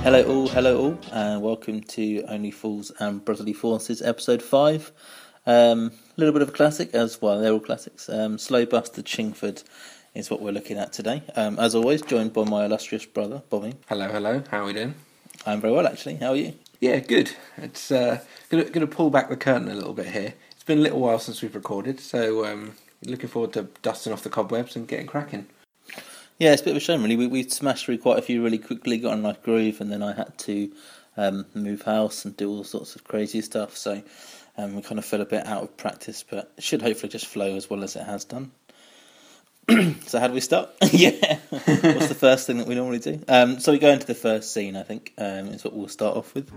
Hello all, and welcome to Only Fools and Brotherly Forces, episode 5. A little bit of a classic, as well, they're all classics. Slow Buster Chingford is what we're looking at today. As always, joined by my illustrious brother, Bobby. Hello, how are we doing? I'm very well, actually. How are you? Yeah, good. It's gonna pull back the curtain a little bit here. It's been a little while since we've recorded, so looking forward to dusting off the cobwebs and getting cracking. Yeah, it's a bit of a shame, really. We smashed through quite a few really quickly, got on a nice groove, and then I had to move house and do all sorts of crazy stuff, so we kind of fell a bit out of practice, but it should hopefully just flow as well as it has done. So how do we start? Yeah. What's the first thing that we normally do? So we go into the first scene, I think, is what we'll start off with.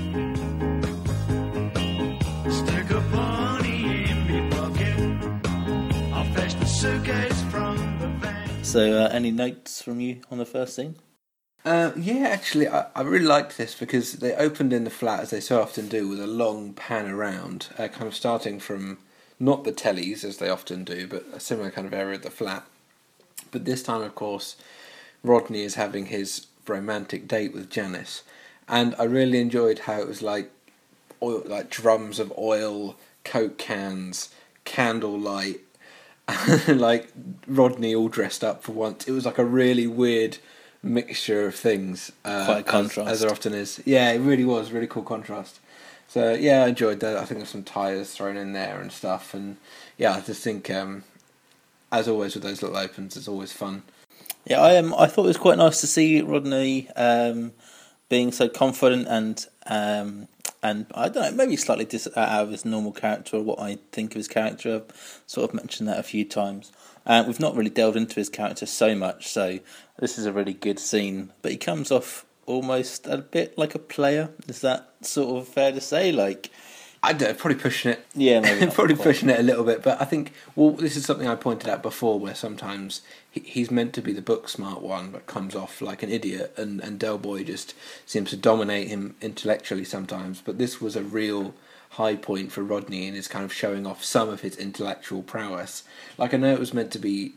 Stick a bunny in me pocket. I'll fetch the suitcase from the van. So any notes from you on the first scene? Yeah, actually, I really liked this because they opened in the flat, as they so often do, with a long pan around, kind of starting from not the tellies, as they often do, but a similar kind of area of the flat. But this time, of course, Rodney is having his romantic date with Janice, and I really enjoyed how it was like drums of oil, Coke cans, candlelight, like Rodney all dressed up for once. It was like a really weird mixture of things. Quite a contrast. As there often is. Yeah, it really was, really cool contrast. So yeah, I enjoyed that. I think there's some tyres thrown in there and stuff, and yeah, I just think, as always with those little opens, it's always fun. Yeah, I thought it was quite nice to see Rodney being so confident and I don't know, maybe slightly out of his normal character or what I think of his character. I've sort of mentioned that a few times. We've not really delved into his character so much, so this is a really good scene. But he comes off almost a bit like a player. Is that sort of fair to say? Like, I don't know, probably pushing it. Yeah, maybe not probably quite. pushing it a little bit. But I think, well, this is something I pointed out before, where sometimes he's meant to be the book smart one, but comes off like an idiot, and Del Boy just seems to dominate him intellectually sometimes. But this was a real high point for Rodney in his kind of showing off some of his intellectual prowess. Like, I know it was meant to be.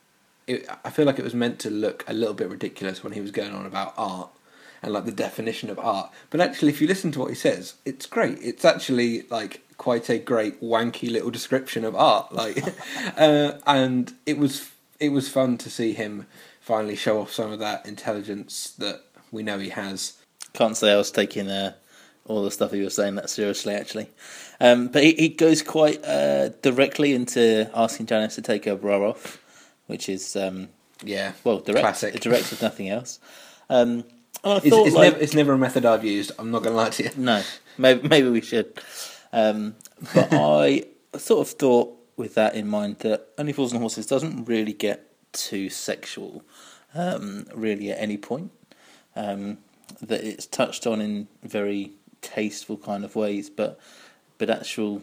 I feel like it was meant to look a little bit ridiculous when he was going on about art and like the definition of art, but actually if you listen to what he says, it's great. It's actually like quite a great wanky little description of art, like and it was fun to see him finally show off some of that intelligence that we know he has. Can't say I was taking all the stuff he was saying that seriously, actually. But he goes quite directly into asking Janice to take her bra off, which is direct. Classic. Direct if nothing else. I thought, it's never a method I've used. I'm not going to lie to you. No, maybe we should. But I sort of thought, with that in mind, that Only Fools and Horses doesn't really get too sexual, really at any point. That it's touched on in very tasteful kind of ways, but actual,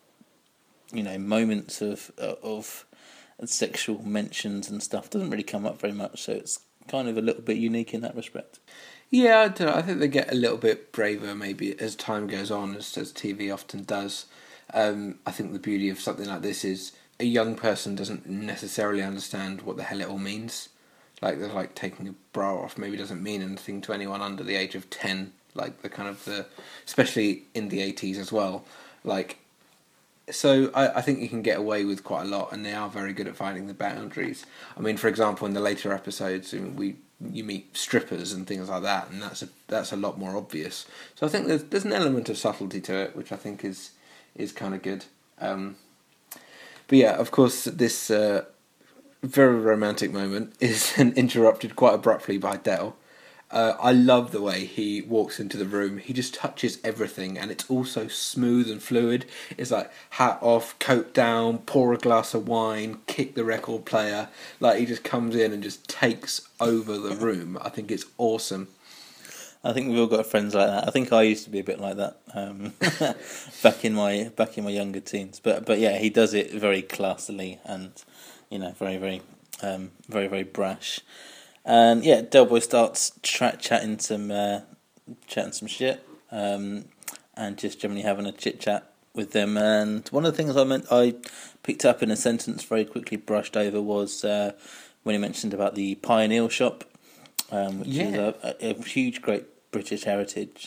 moments of sexual mentions and stuff doesn't really come up very much. So it's kind of a little bit unique in that respect. Yeah, I don't know. I think they get a little bit braver maybe as time goes on, as TV often does. I think the beauty of something like this is a young person doesn't necessarily understand what the hell it all means. Like, they're like taking a bra off maybe doesn't mean anything to anyone under the age of 10. Like, especially in the 80s as well. Like, so I think you can get away with quite a lot, and they are very good at finding the boundaries. I mean, for example, in the later episodes, you meet strippers and things like that, and that's a lot more obvious. So I think there's an element of subtlety to it, which I think is kind of good. But yeah, of course, this very romantic moment is interrupted quite abruptly by Del. I love the way he walks into the room. He just touches everything, and it's all so smooth and fluid. It's like hat off, coat down, pour a glass of wine, kick the record player. Like, he just comes in and just takes over the room. I think it's awesome. I think we've all got friends like that. I think I used to be a bit like that back in my younger teens. But yeah, he does it very classily and very very very very brash. And yeah, Del Boy starts chatting some shit, and just generally having a chit chat with them. And one of the things I picked up in a sentence very quickly brushed over was when he mentioned about the Pioneer Shop, which is a huge, great British heritage.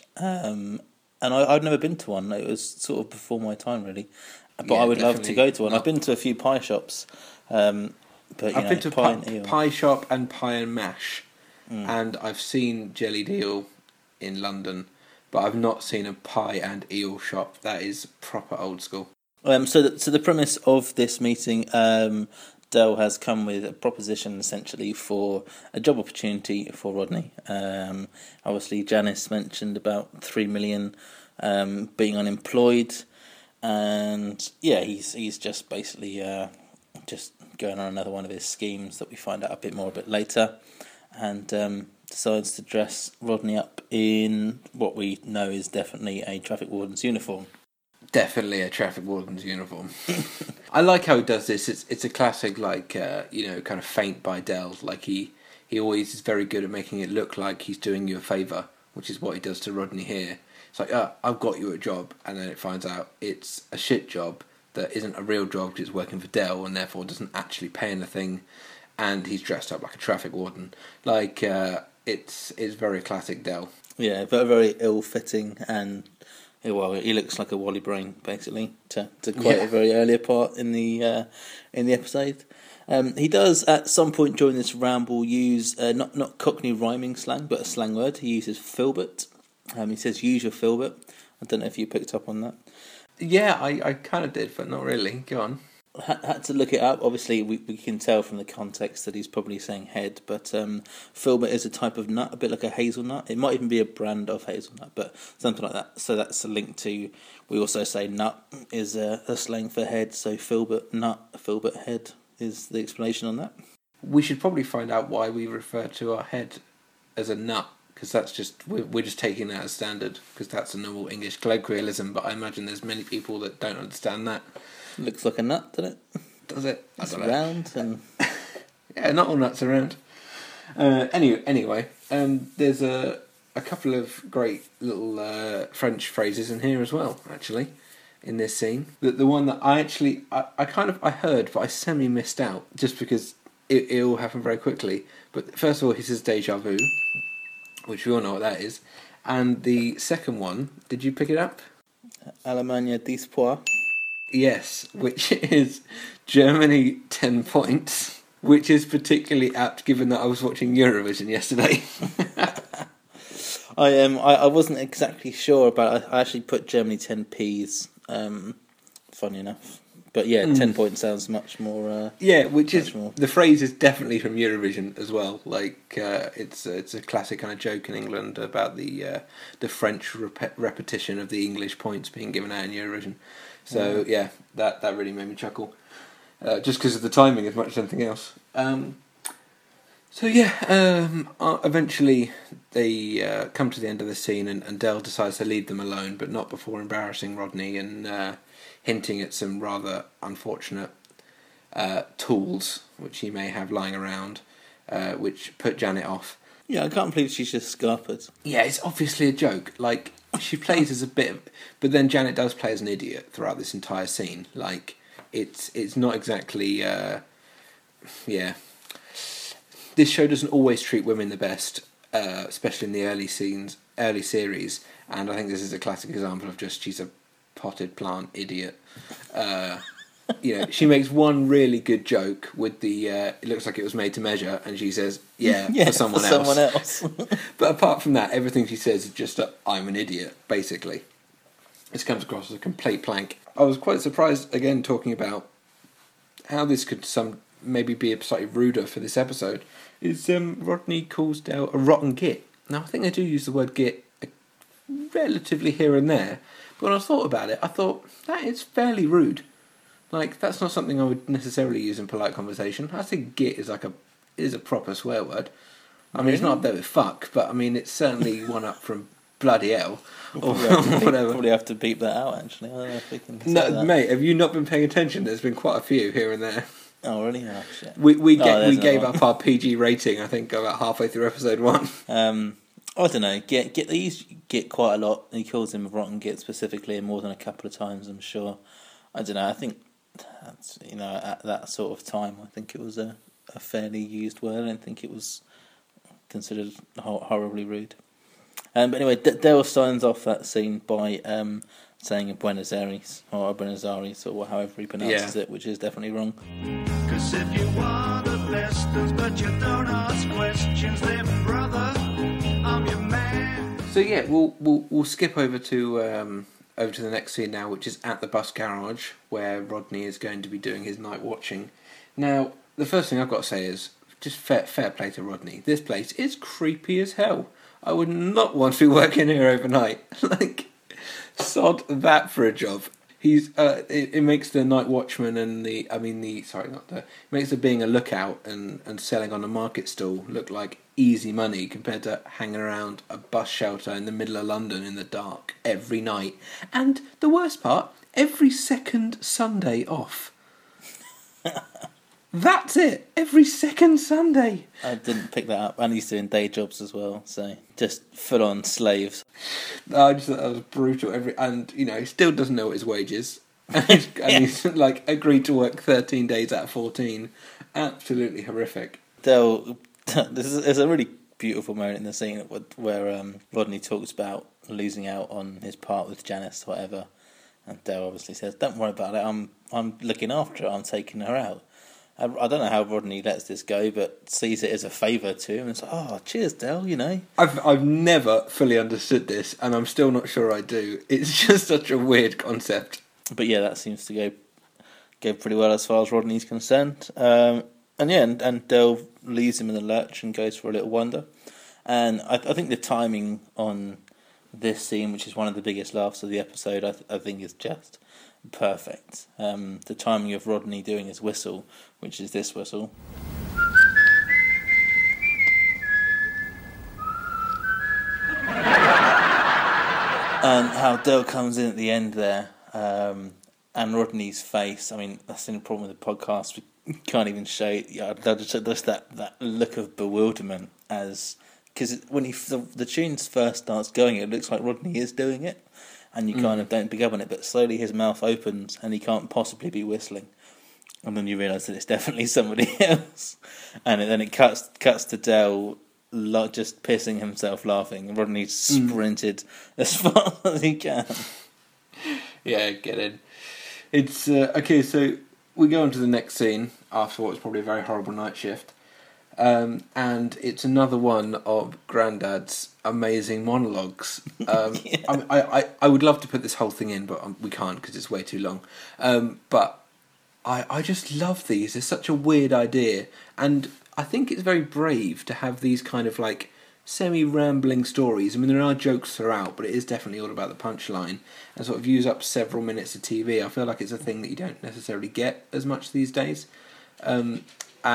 And I'd never been to one. It was sort of before my time, really. But Yeah, I would love to definitely go to one. not. I've been to a few pie shops. But I've been to pie and eel. pie shop and pie and mash, and I've seen jellied eel in London, but I've not seen a pie and eel shop. That is proper old school. So the premise of this meeting, Dell has come with a proposition essentially for a job opportunity for Rodney. Obviously, Janice mentioned about 3 million being unemployed, and yeah, he's just basically just going on another one of his schemes that we find out a bit more a bit later, and decides to dress Rodney up in what we know is definitely a traffic warden's uniform. Definitely a traffic warden's uniform. I like how he does this. It's a classic, like kind of feint by Dell. Like he always is very good at making it look like he's doing you a favour, which is what he does to Rodney here. It's like, I've got you a job, and then it finds out it's a shit job that isn't a real job because it's working for Dell and therefore doesn't actually pay anything, and he's dressed up like a traffic warden. Like it's very classic Dell. Yeah, but very ill-fitting, and well, he looks like a Wally Brain, basically, to quote a very earlier part in the episode. He does at some point during this ramble use not Cockney rhyming slang, but a slang word. He uses filbert. He says, "Use your filbert." I don't know if you picked up on that. Yeah, I kind of did, but not really. Go on. Had to look it up. Obviously, we can tell from the context that he's probably saying head, but filbert is a type of nut, a bit like a hazelnut. It might even be a brand of hazelnut, but something like that. So that's a link to, we also say nut is a slang for head, so filbert nut, filbert head is the explanation on that. We should probably find out why we refer to our head as a nut, because that's just, we're just taking that as standard, because that's a normal English colloquialism, but I imagine there's many people that don't understand that. Looks like a nut, doesn't it? Does it? It's round and yeah, not all nuts are round. Anyway, there's a couple of great little French phrases in here as well, actually, in this scene. The one that I heard, but I semi missed out, just because it all happened very quickly. But first of all, he says déjà vu, which we all know what that is. And the second one, did you pick it up? Allemagne 10 points. Yes, which is Germany 10 points, which is particularly apt given that I was watching Eurovision yesterday. I wasn't exactly sure about it. I actually put Germany 10 Ps, funny enough. But yeah, 10 points sounds much more... yeah, which is... more. The phrase is definitely from Eurovision as well. Like, it's a classic kind of joke in England about the French repetition of the English points being given out in Eurovision. So, yeah, that really made me chuckle. Just because of the timing as much as anything else. Eventually they come to the end of the scene and Dell decides to leave them alone, but not before embarrassing Rodney and hinting at some rather unfortunate tools which he may have lying around, which put Janet off. Yeah, I can't believe she's just scarpered. Yeah, it's obviously a joke. Like, she plays as a bit of... But then Janet does play as an idiot throughout this entire scene. Like, it's not exactly... yeah. This show doesn't always treat women the best, especially in the early series. And I think this is a classic example of just, she's a potted plant idiot. She makes one really good joke with the it looks like it was made to measure, and she says, yeah, for someone else. But apart from that, everything she says is just I'm an idiot, basically. This comes across as a complete plank. I was quite surprised, again, talking about how this could maybe be a slightly ruder for this episode, is Rodney calls Dell a rotten git. Now, I think they do use the word git relatively here and there, but when I thought about it, I thought, that is fairly rude. Like, that's not something I would necessarily use in polite conversation. I think git is a proper swear word. I mean, it's not up there with fuck, but I mean, it's certainly one up from bloody hell, or whatever. Probably have to beep that out, actually. I don't know if we can say No, that. mate, have you not been paying attention? There's been quite a few here and there. Oh, really? Oh, shit. We there's gave another up our PG rating, I think, about halfway through episode 1. I don't know. They use Git quite a lot. He calls him rotten Git specifically, more than a couple of times, I'm sure. I don't know. I think that's, at that sort of time, I think it was a fairly used word. I don't think it was considered horribly rude. But anyway, Dale signs off that scene by saying Buenos Aires or Buenos Aires or however he pronounces it, which is definitely wrong. 'Cause if you are the best, but you don't ask questions, then brother, I'm your man. So yeah, we'll skip over to the next scene now, which is at the bus garage where Rodney is going to be doing his night watching. Now, the first thing I've got to say is just fair play to Rodney. This place is creepy as hell. I would not want to be working here overnight. Like, sod that for a job. He's it makes the night watchman and makes the being a lookout and selling on a market stall look like easy money compared to hanging around a bus shelter in the middle of London in the dark every night. And the worst part, every second Sunday off. That's it. Every second Sunday. I didn't pick that up. And he's doing day jobs as well, so just full-on slaves. I just thought that was brutal. He still doesn't know what his wage is. He's like agreed to work 13 days out of 14. Absolutely horrific. There's a really beautiful moment in the scene where Rodney talks about losing out on his part with Janice, whatever, and Dale obviously says, "Don't worry about it. I'm looking after her. I'm taking her out." I don't know how Rodney lets this go, but sees it as a favour to him. It's like, "Oh, cheers, Dale." I've never fully understood this, and I'm still not sure I do. It's just such a weird concept. But yeah, that seems to go pretty well as far as Rodney's concerned. And Dale leaves him in the lurch and goes for a little wander. And I think the timing on this scene, which is one of the biggest laughs of the episode, I think is just perfect. The timing of Rodney doing his whistle, which is this whistle, and how Dale comes in at the end there, and Rodney's face. I mean, that's the problem with the podcast. We can't even show it. Yeah, just that look of bewilderment because when the tune first starts going, it looks like Rodney is doing it. And you kind of don't pick up on it, but slowly his mouth opens and he can't possibly be whistling. And then you realise that it's definitely somebody else. And then it cuts to Dale just pissing himself laughing. And Rodney's sprinted as far as he can. Yeah, get in. It's okay, so we go on to the next scene after what's probably a very horrible night shift. And it's another one of Grandad's amazing monologues. I would love to put this whole thing in, but we can't because it's way too long. But I just love these. It's such a weird idea, and I think it's very brave to have these kind of like semi-rambling stories. I mean, there are jokes throughout, but it is definitely all about the punchline and sort of use up several minutes of TV. I feel like it's a thing that you don't necessarily get as much these days. And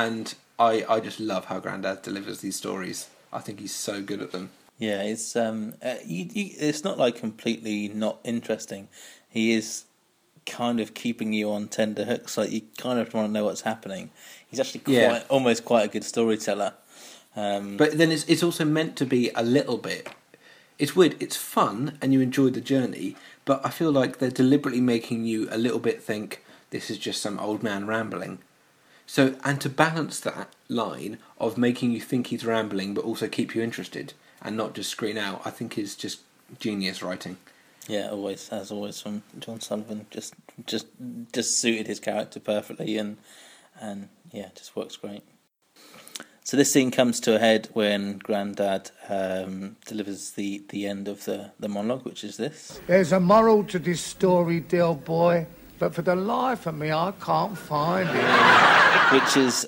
I just love how Grandad delivers these stories. I think he's so good at them. Yeah, it's it's not like completely not interesting. He is kind of keeping you on tender hooks. Like you kind of want to know what's happening. He's actually almost quite a good storyteller. But then it's also meant to be a little bit. It's weird. It's fun, and you enjoy the journey. But I feel like they're deliberately making you a little bit think this is just some old man rambling. So, and to balance that line of making you think he's rambling, but also keep you interested and not just screen out, I think is just genius writing. Yeah, as always from John Sullivan, just suited his character perfectly, and yeah, just works great. So this scene comes to a head when Grandad delivers the end of the monologue, which is this. There's a moral to this story, Dale boy, but for the life of me, I can't find it. Which is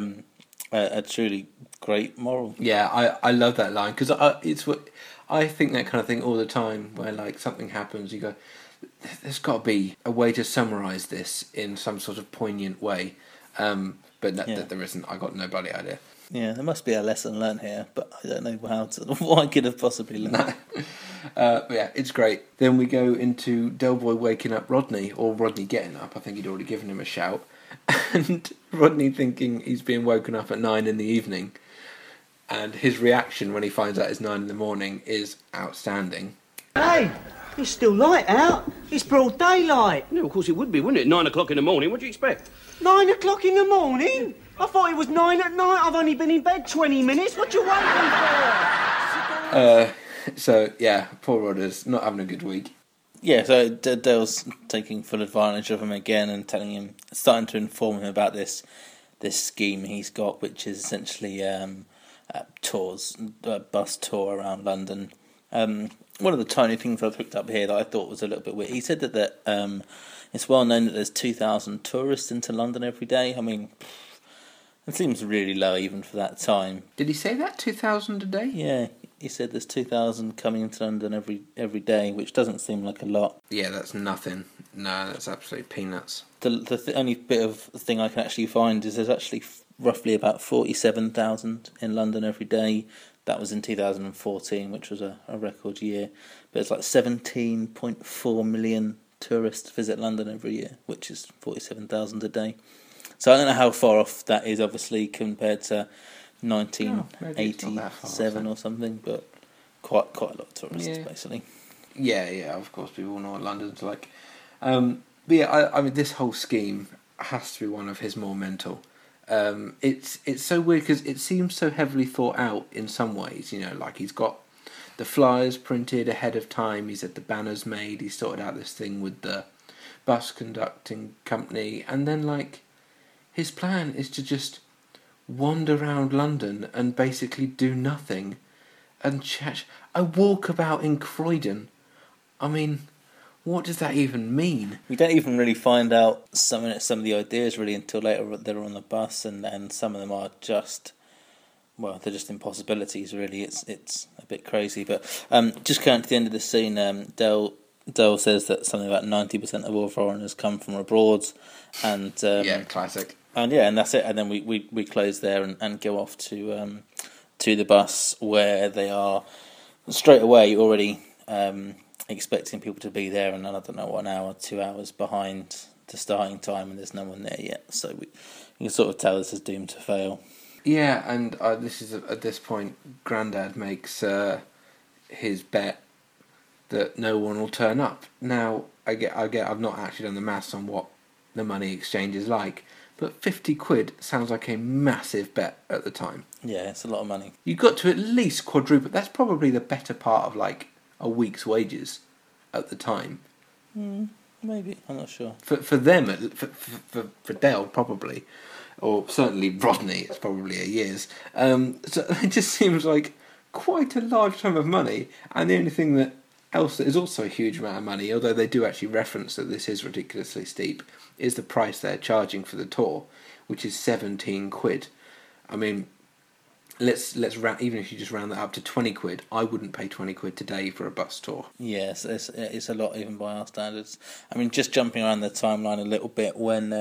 a truly great moral. Yeah, I love that line, because it's what I think that kind of thing all the time, where like something happens, you go, there's got to be a way to summarise this in some sort of poignant way, but there isn't. I got no bloody idea. Yeah, there must be a lesson learned here, but I don't know what I could have possibly learned. But yeah, it's great. Then we go into Del Boy waking up Rodney, or Rodney getting up. I think he'd already given him a shout. And Rodney thinking he's being woken up at 9 in the evening. And his reaction when he finds out it's 9 in the morning is outstanding. Hey, it's still light out. It's broad daylight. No, of course it would be, wouldn't it? 9 o'clock in the morning. What do you expect? 9 o'clock in the morning? I thought it was 9 at night. I've only been in bed 20 minutes. What you waiting for? So, yeah, Paul Rodder's not having a good week. Yeah, so Dale's taking full advantage of him again and starting to inform him about this scheme he's got, which is essentially tours, a bus tour around London. One of the tiny things I picked up here that I thought was a little bit weird, he said that it's well known that there's 2,000 tourists into London every day. I mean, it seems really low even for that time. Did he say that? 2,000 a day? Yeah, he said there's 2,000 coming into London every day, which doesn't seem like a lot. Yeah, that's nothing. No, that's absolute peanuts. The only bit of thing I can actually find is there's actually roughly about 47,000 in London every day. That was in 2014, which was a record year. But it's like 17.4 million tourists visit London every year, which is 47,000 a day. So I don't know how far off that is, obviously, compared to 1987 or something, but quite a lot of tourists, basically. Yeah, of course, people know what London's like. But yeah, I mean, this whole scheme has to be one of his more mental. It's so weird because it seems so heavily thought out in some ways, you know, like he's got the flyers printed ahead of time, he's had the banners made, he's sorted out this thing with the bus conducting company, and then, like, his plan is to just wander around London and basically do nothing and chat. I walk about in Croydon. I mean, what does that even mean? We don't even really find out some of the ideas really until later they're on the bus, and some of them are just, well, they're just impossibilities really. It's a bit crazy, but just coming to the end of the scene, Dale says that something about 90% of all foreigners come from abroad, and yeah, classic. And that's it. And then we close there and go off to the bus, where they are straight away already expecting people to be there, and I don't know, 1 hour, 2 hours behind the starting time, and there's no one there yet. So you can sort of tell this is doomed to fail. Yeah, and this is at this point, Grandad makes his bet that no one will turn up. Now, I've not actually done the maths on what the money exchange is like, but 50 quid sounds like a massive bet at the time. Yeah, it's a lot of money. You got to at least quadruple. That's probably the better part of like a week's wages at the time. Maybe, I'm not sure. For them, for Dale probably, or certainly Rodney, it's probably a year's. So it just seems like quite a large sum of money, and the only thing that is also a huge amount of money, although they do actually reference that this is ridiculously steep, is the price they're charging for the tour, which is 17 quid. I mean, let's round, even if you just round that up to 20 quid, I wouldn't pay 20 quid today for a bus tour. Yes, it's a lot even by our standards. I mean, just jumping around the timeline a little bit, when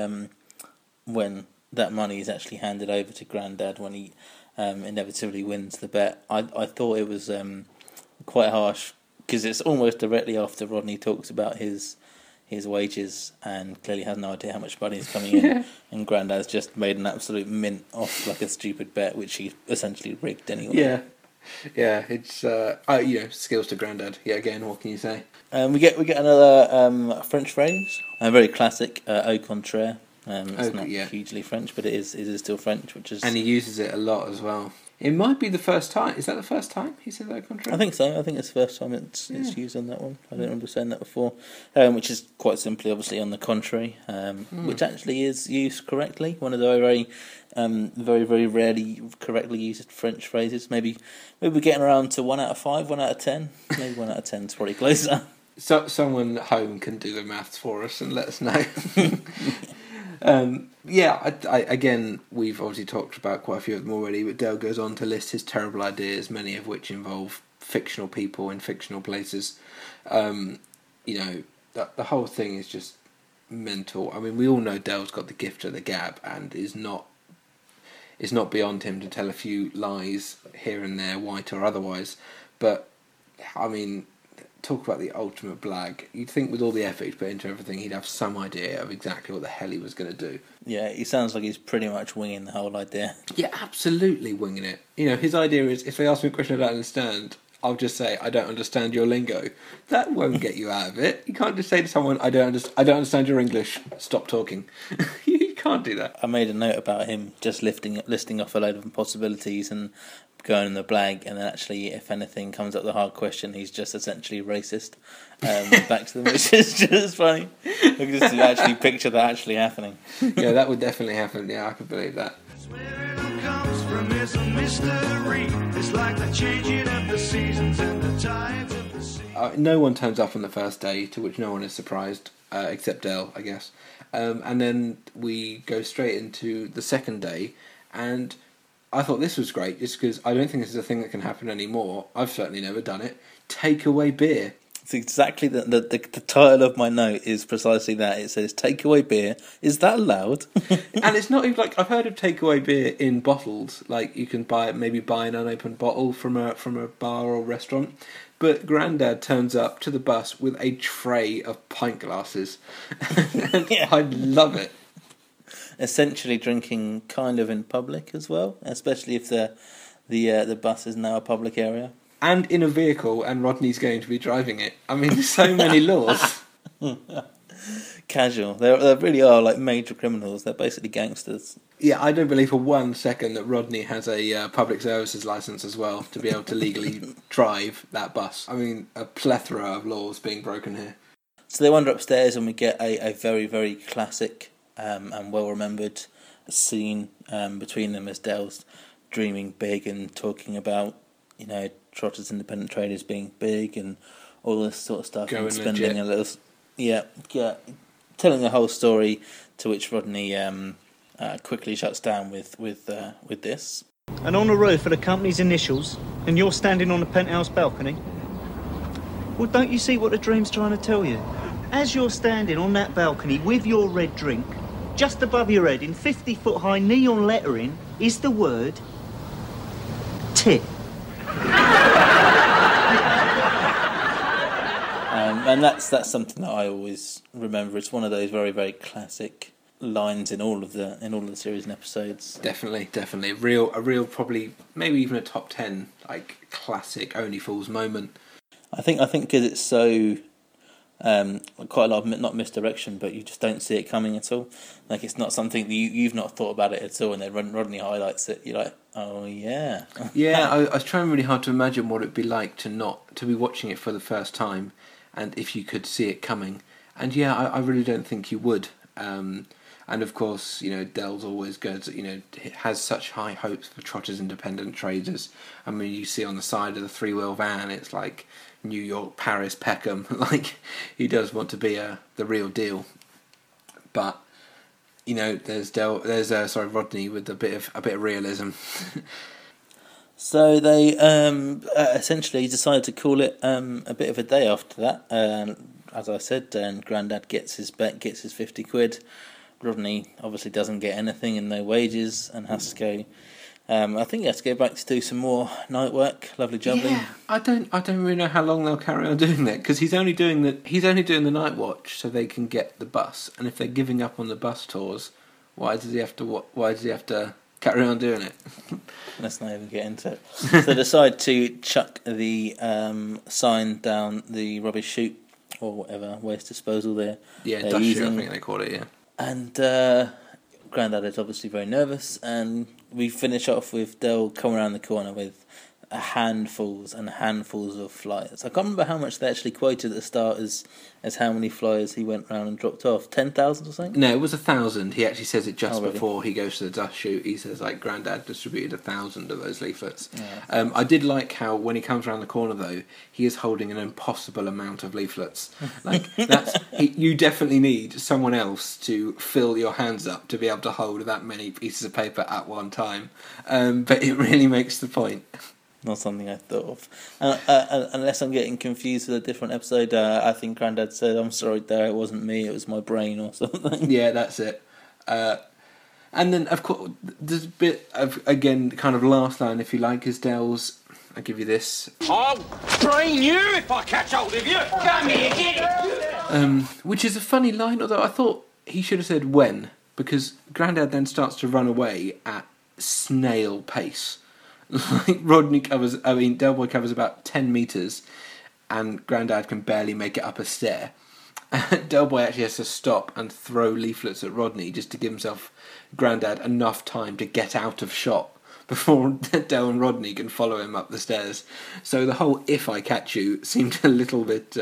that money is actually handed over to Grandad, when he inevitably wins the bet, I thought it was quite harsh, because it's almost directly after Rodney talks about his wages and clearly has no idea how much money is coming in, and Grandad's just made an absolute mint off like a stupid bet, which he essentially rigged anyway. Yeah, it's skills to Grandad. Yeah, again, what can you say? We get another French phrase, a very classic, au contraire. It's not hugely French, but it is still French, which is. And he uses it a lot as well. It might be the first time. Is that the first time he said au contraire? I think so. I think it's the first time it's used on that one. I don't remember saying that before. Which is quite simply, obviously, on the contrary, which actually is used correctly. One of the very, very rarely correctly used French phrases. Maybe we're getting around to 1 out of 5, 1 out of 10. Maybe 1 out of 10 is probably closer. So someone at home can do the maths for us and let us know. I again, we've obviously talked about quite a few of them already, but Dale goes on to list his terrible ideas, many of which involve fictional people in fictional places. The whole thing is just mental. I mean, we all know Dale's got the gift of the gab, and it's not beyond him to tell a few lies here and there, white or otherwise. But I mean, talk about the ultimate blag. You'd think with all the effort he's put into everything, he'd have some idea of exactly what the hell he was going to do. Yeah, he sounds like he's pretty much winging the whole idea. Yeah, absolutely winging it. You know, his idea is, if they ask me a question I don't understand, I'll just say, I don't understand your lingo. That won't get you out of it. You can't just say to someone, I don't understand your English, stop talking. You can't do that. I made a note about him just listing off a load of possibilities and going in the blag, and then actually, if anything comes up the hard question, he's just essentially racist. Back to them, which is just funny. I can just actually picture that actually happening. Yeah, that would definitely happen. Yeah, I could believe that. Where it all comes from is a mystery. It's like the changing of the seasons and the tides of the sea. No one turns up on the first day, to which no one is surprised, except Del, I guess. And then we go straight into the second day, and I thought this was great, just because I don't think this is a thing that can happen anymore. I've certainly never done it. Takeaway beer. It's exactly the title of my note is precisely that. It says takeaway beer. Is that allowed? And it's not even like, I've heard of takeaway beer in bottles, like you can buy an unopened bottle from a bar or restaurant. But Grandad turns up to the bus with a tray of pint glasses. And Yeah. I love it. Essentially drinking kind of in public as well, especially if the bus is now a public area. And in a vehicle, and Rodney's going to be driving it. I mean, there's so many laws. Casual. They really are like major criminals. They're basically gangsters. Yeah, I don't believe for 1 second that Rodney has a public services licence as well to be able to legally drive that bus. I mean, a plethora of laws being broken here. So they wander upstairs, and we get a very, very classic and well-remembered scene between them as Del's dreaming big and talking about, you know, Trotters Independent Traders being big and all this sort of stuff. Going and spending legit. a little... Yeah, telling the whole story, to which Rodney quickly shuts down with this. And on the roof are the company's initials, and you're standing on the penthouse balcony. Well, don't you see what the dream's trying to tell you? As you're standing on that balcony with your red drink, just above your head in 50-foot-high neon lettering is the word tit. And that's something that I always remember. It's one of those very, very classic lines in all of the series and episodes. Definitely. A real probably, maybe even a top 10, like, classic Only Fools moment. I think because it's so quite a lot of not misdirection, but you just don't see it coming at all. Like, it's not something that you've not thought about it at all, and then Rodney highlights it. You're like, oh yeah. Yeah, I was trying really hard to imagine what it'd be like to be watching it for the first time, and if you could see it coming. And yeah, I really don't think you would. And of course, you know, Del's always goes, you know, has such high hopes for Trotters Independent Traders. I mean, you see on the side of the 3-wheel van, it's like New York, Paris, Peckham. Like, he does want to be the real deal. But, you know, there's Rodney with a bit of realism. So they essentially decided to call it a bit of a day after that. As I said, Grandad gets his bet, gets his 50 quid. Rodney obviously doesn't get anything and no wages, and has to go. I think he has to go back to do some more night work. Lovely jubbly. Yeah, I don't really know how long they'll carry on doing that, because he's only doing the night watch so they can get the bus. And if they're giving up on the bus tours, why does he have to carry on doing it? Let's not even get into it. So they decide to chuck the sign down the rubbish chute or whatever waste disposal they're dust using. chute, I think they call it. Yeah. And Grandad is obviously very nervous, and we finish off with Del coming around the corner with handfuls and handfuls of flyers. I can't remember how much they actually quoted at the start as how many flyers he went round and dropped off. 10,000 or something? No, it was 1,000. He actually says it just really? before he goes to the dust chute. He says, like, Grandad distributed 1,000 of those leaflets. Yeah. I did like how when he comes around the corner, though, he is holding an impossible amount of leaflets. Like, you definitely need someone else to fill your hands up to be able to hold that many pieces of paper at one time. But it really makes the point. Not something I thought of. Unless I'm getting confused with a different episode, I think Grandad said, "I'm sorry, there, it wasn't me, it was my brain," or something. Yeah, that's it. And then, of course, there's a bit of, again, kind of last line, if you like, is Del's. I'll give you this. I'll brain you if I catch hold of you. Come here, get it. Which is a funny line, although I thought he should have said when, because Grandad then starts to run away at snail pace. Like, Del Boy covers about 10 metres, and Grandad can barely make it up a stair. Del Boy actually has to stop and throw leaflets at Rodney just to give Grandad enough time to get out of shot before Del and Rodney can follow him up the stairs. So the whole "if I catch you" seemed a little bit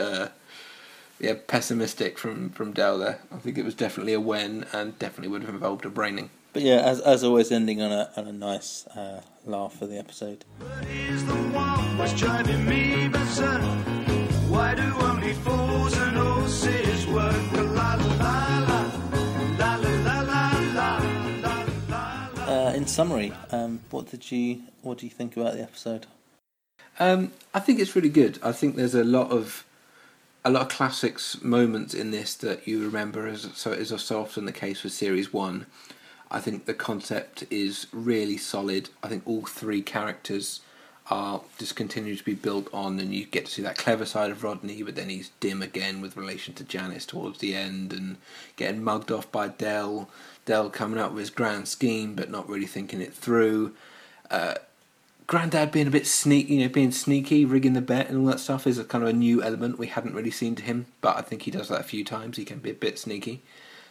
pessimistic from Del there. I think it was definitely a when, and definitely would have involved a braining. But yeah, as always, ending on a nice laugh for the episode. But he's the one was driving me berserk. Why do only fools and horses work? La la la la la la la la la la. In summary, what do you think about the episode? I think it's really good. I think there's a lot of classics moments in this that you remember, as so often the case with Series 1. I think the concept is really solid. I think all three characters are just continue to be built on, and you get to see that clever side of Rodney, but then he's dim again with relation to Janice towards the end, and getting mugged off by Del coming up with his grand scheme but not really thinking it through. Grandad being a bit being sneaky, rigging the bet and all that stuff is a kind of a new element we hadn't really seen to him, but I think he does that a few times. He can be a bit sneaky.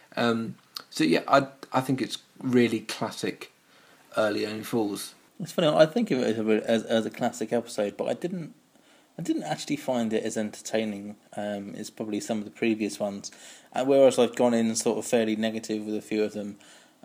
So yeah, I think it's really classic early Only Fools. It's funny. I think of it as a classic episode, but I didn't actually find it as entertaining as probably some of the previous ones. Whereas I've gone in sort of fairly negative with a few of them,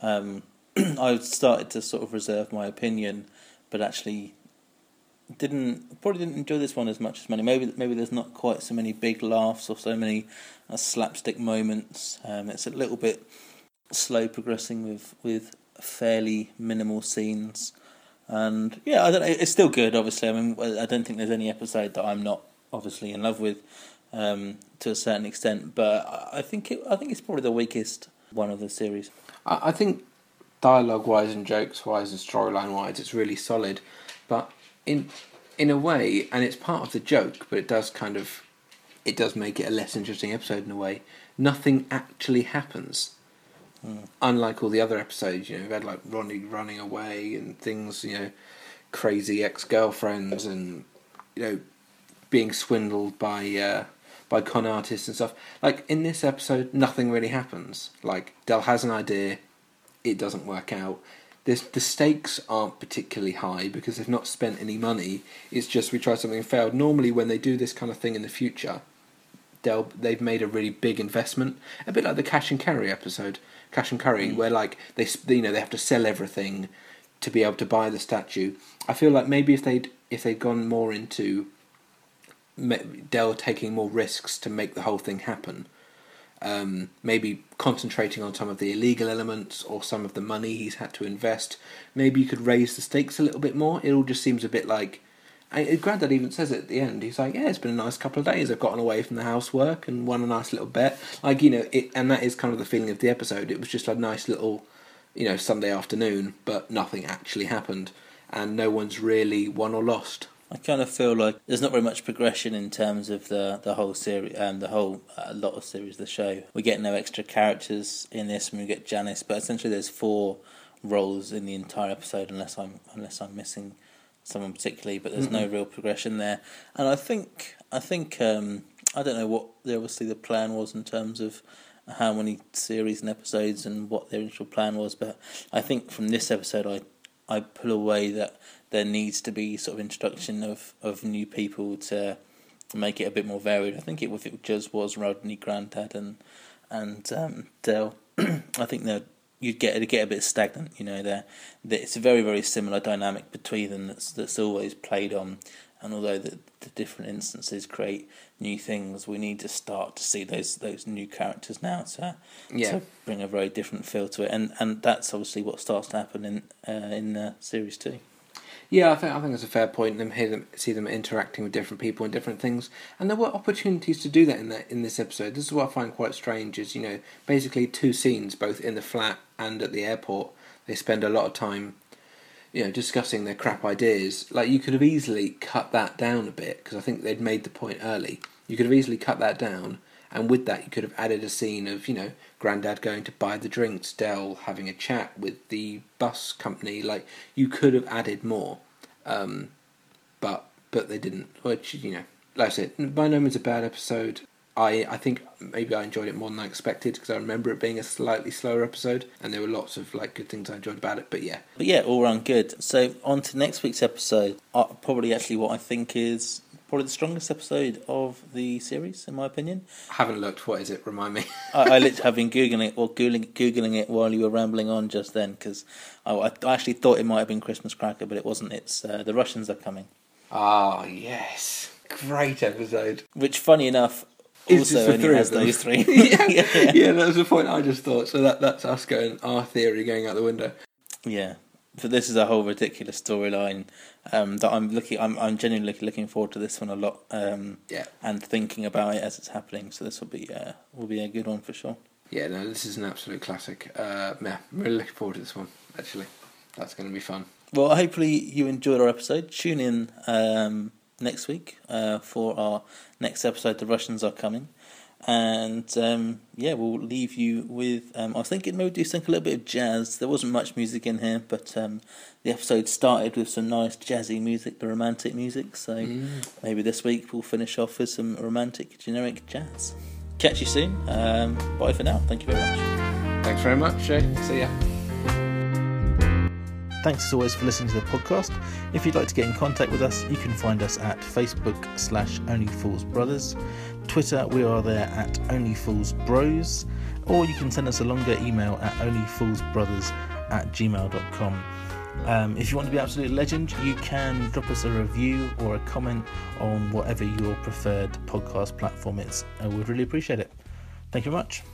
I've started to sort of reserve my opinion, but actually probably didn't enjoy this one as much as many. Maybe there's not quite so many big laughs or so many slapstick moments. It's a little bit slow progressing with fairly minimal scenes, and yeah, I don't know. It's still good, obviously. I mean, I don't think there's any episode that I'm not obviously in love with to a certain extent, but I think it's probably the weakest one of the series. I think dialogue-wise and jokes-wise and storyline-wise, it's really solid, but in a way, and it's part of the joke, but it does make it a less interesting episode in a way. Nothing actually happens. Unlike all the other episodes, we've had like Ronnie running away and things, crazy ex-girlfriends and being swindled by con artists and stuff. Like in this episode, nothing really happens. Like Del has an idea, it doesn't work out. The stakes aren't particularly high because they've not spent any money. It's just we tried something and failed. Normally, when they do this kind of thing in the future, they've made a really big investment, a bit like the Cash and Curry episode, Cash and Curry, where like they have to sell everything to be able to buy the statue. I feel like maybe if they'd gone more into Del taking more risks to make the whole thing happen, maybe concentrating on some of the illegal elements or some of the money he's had to invest, maybe you could raise the stakes a little bit more. It all just seems a bit like. Grandad even says it at the end. He's like, yeah, it's been a nice couple of days. I've gotten away from the housework and won a nice little bet. And that is kind of the feeling of the episode. It was just a nice little, Sunday afternoon, but nothing actually happened. And no one's really won or lost. I kind of feel like there's not very much progression in terms of the whole series, a lot of series of the show. We get no extra characters in this, and we get Janice, but essentially there's 4 roles in the entire episode, unless I'm missing someone particularly, but there's no real progression there. And I think I don't know what obviously the plan was in terms of how many series and episodes and what their initial plan was, but I think from this episode I pull away that there needs to be sort of introduction of new people to make it a bit more varied. I think if it just was Rodney, Grandad and Del, I think that you'd get a bit stagnant. It's a very, very similar dynamic between them that's always played on, and although the different instances create new things, we need to start to see those new characters now to bring a very different feel to it, and that's obviously what starts to happen in Series 2. Yeah, I think that's a fair point. See them interacting with different people and different things, and there were opportunities to do that in this episode. This is what I find quite strange. Is basically 2 scenes, both in the flat and at the airport. They spend a lot of time, discussing their crap ideas. Like you could have easily cut that down a bit because I think they'd made the point early. You could have easily cut that down, and with that you could have added a scene of Grandad going to buy the drinks, Del having a chat with the bus company. Like you could have added more, but they didn't. Which like I said, by no means a bad episode. I think maybe I enjoyed it more than I expected, because I remember it being a slightly slower episode, and there were lots of like good things I enjoyed about it. But yeah, all round good. So on to next week's episode. Probably actually what I think is probably the strongest episode of the series, in my opinion. I haven't looked. What is it? Remind me. I literally have been googling it while you were rambling on just then, because I actually thought it might have been Christmas Cracker, but it wasn't. It's The Russians Are Coming. Ah, yes, great episode. Which, funny enough, also only has those three. yeah, that was the point I just thought. So that's us going, our theory going out the window. Yeah, but this is a whole ridiculous storyline that I'm genuinely looking forward to this one a lot. And thinking about it as it's happening. So this will be a good one for sure. Yeah, no, this is an absolute classic. Yeah, I'm really looking forward to this one. Actually, that's going to be fun. Well, hopefully you enjoyed our episode. Tune in next week for our next episode. The Russians Are Coming. And we'll leave you with I was thinking maybe do something a little bit of jazz. There wasn't much music in here, but the episode started with some nice jazzy music, the romantic music, so maybe this week we'll finish off with some romantic generic jazz. Catch you soon. Bye for now. Thank you very much. Thanks very much, Jay. See ya. Thanks as always for listening to the podcast. If you'd like to get in contact with us, you can find us at Facebook/OnlyFoolsBrothers. Twitter, we are there at OnlyFoolsBros, or you can send us a longer email at onlyfoolsbrothers@gmail.com. If you want to be absolute legend, you can drop us a review or a comment on whatever your preferred podcast platform is. I would really appreciate it. Thank you very much.